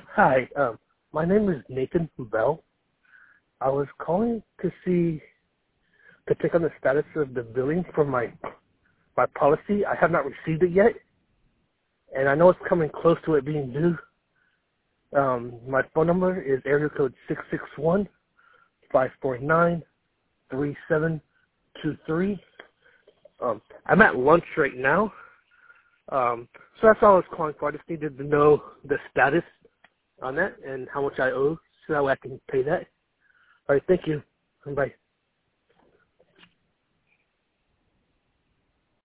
Hi, my name is Nathan Bell. I was calling to check on the status of the billing for my policy. I have not received it yet, and I know it's coming close to it being due. My phone number is area code 661-549-3723. I'm at lunch right now, so that's all I was calling for. I just needed to know the status on that and how much I owe so that way I can pay that. All right, thank you. Bye.